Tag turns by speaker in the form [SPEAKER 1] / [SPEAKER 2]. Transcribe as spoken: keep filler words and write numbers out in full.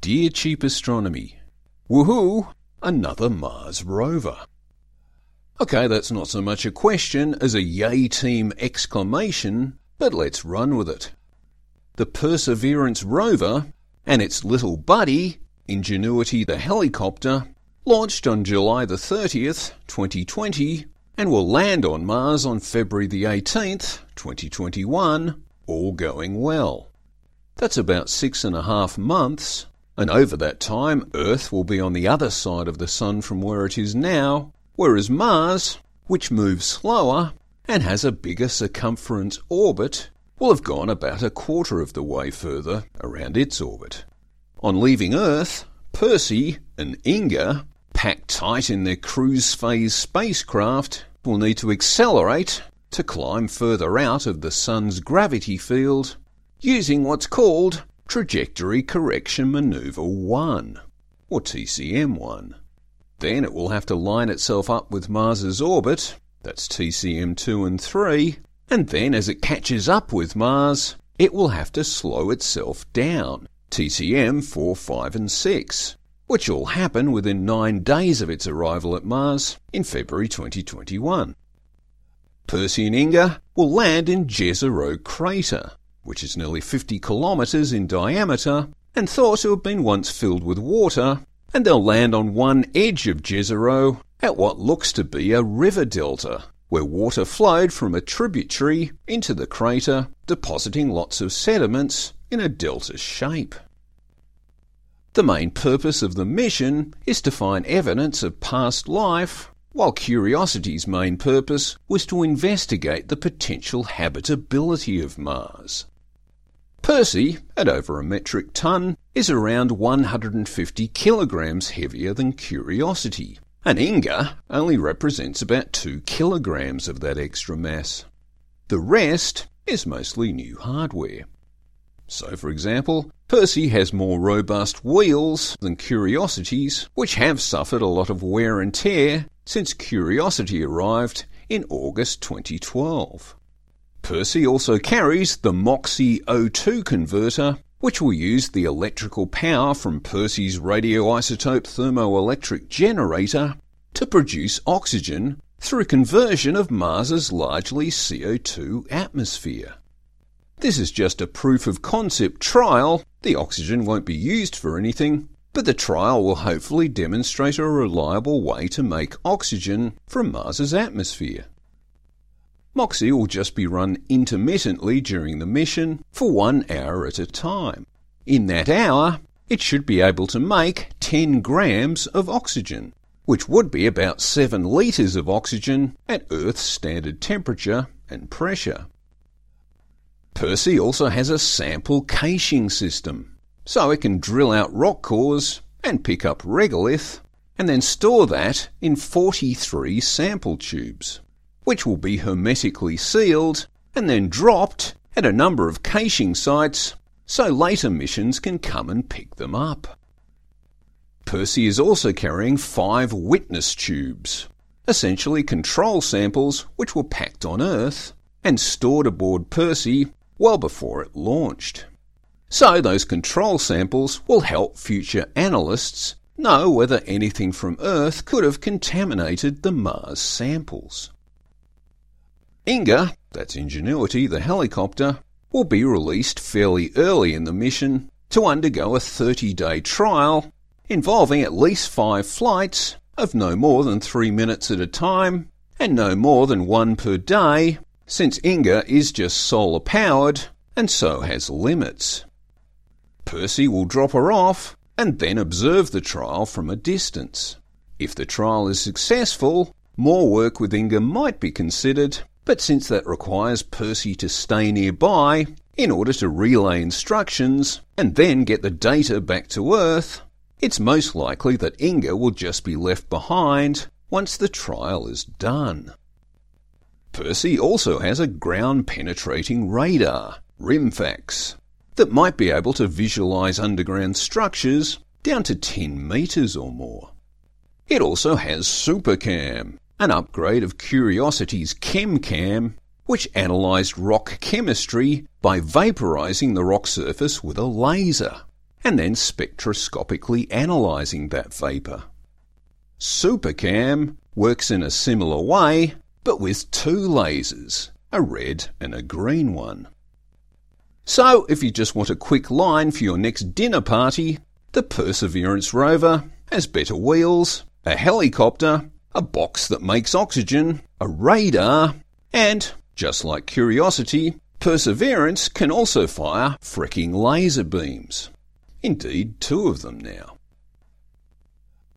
[SPEAKER 1] Dear Cheap Astronomy, woohoo, another Mars rover. Okay, that's not so much a question as a yay team exclamation, but let's run with it. The Perseverance rover and its little buddy, Ingenuity the helicopter, launched on July the thirtieth, twenty twenty, and will land on Mars on February the eighteenth, twenty twenty-one, all going well. That's about six and a half months, and over that time Earth will be on the other side of the Sun from where it is now, whereas Mars, which moves slower and has a bigger circumference orbit, will have gone about a quarter of the way further around its orbit. On leaving Earth, Percy and Inga, packed tight in their cruise phase spacecraft, will need to accelerate to climb further out of the Sun's gravity field using what's called Trajectory Correction Maneuver one, or T C M one. Then it will have to line itself up with Mars's orbit, that's T C M two and three, and then as it catches up with Mars, it will have to slow itself down, T C M four, five and six, which will happen within nine days of its arrival at Mars in February twenty twenty-one. Percy and Inga will land in Jezero Crater, which is nearly fifty kilometres in diameter and thought to have been once filled with water, and they'll land on one edge of Jezero at what looks to be a river delta, where water flowed from a tributary into the crater, depositing lots of sediments in a delta shape. The main purpose of the mission is to find evidence of past life, while Curiosity's main purpose was to investigate the potential habitability of Mars. Percy, at over a metric ton, is around one hundred fifty kilograms heavier than Curiosity, and Inga only represents about two kilograms of that extra mass. The rest is mostly new hardware. So, for example, Percy has more robust wheels than Curiosity's, which have suffered a lot of wear and tear since Curiosity arrived in August twenty twelve. Percy also carries the MOXIE O two converter, which will use the electrical power from Percy's radioisotope thermoelectric generator to produce oxygen through conversion of Mars's largely C O two atmosphere. This is just a proof of concept trial. The oxygen won't be used for anything, but the trial will hopefully demonstrate a reliable way to make oxygen from Mars's atmosphere. MOXIE will just be run intermittently during the mission for one hour at a time. In that hour, it should be able to make ten grams of oxygen, which would be about seven litres of oxygen at Earth's standard temperature and pressure. Percy also has a sample caching system, so it can drill out rock cores and pick up regolith, and then store that in forty-three sample tubes, which will be hermetically sealed and then dropped at a number of caching sites so later missions can come and pick them up. Percy is also carrying five witness tubes, essentially control samples which were packed on Earth and stored aboard Percy well before it launched. So those control samples will help future analysts know whether anything from Earth could have contaminated the Mars samples. Inga, that's Ingenuity the helicopter, will be released fairly early in the mission to undergo a thirty-day trial involving at least five flights of no more than three minutes at a time and no more than one per day, since Inga is just solar powered and so has limits. Percy will drop her off and then observe the trial from a distance. If the trial is successful, more work with Inga might be considered, but since that requires Percy to stay nearby in order to relay instructions and then get the data back to Earth, it's most likely that Inga will just be left behind once the trial is done. Percy also has a ground-penetrating radar, RIMFAX, that might be able to visualise underground structures down to ten metres or more. It also has SuperCam, an upgrade of Curiosity's ChemCam, which analysed rock chemistry by vaporising the rock surface with a laser. and then spectroscopically analysing that vapour. SuperCam works in a similar way, but with two lasers, a red and a green one. So, if you just want a quick line for your next dinner party, the Perseverance rover has better wheels, a helicopter, a box that makes oxygen, a radar, and, just like Curiosity, Perseverance can also fire fricking laser beams. Indeed, two of them now.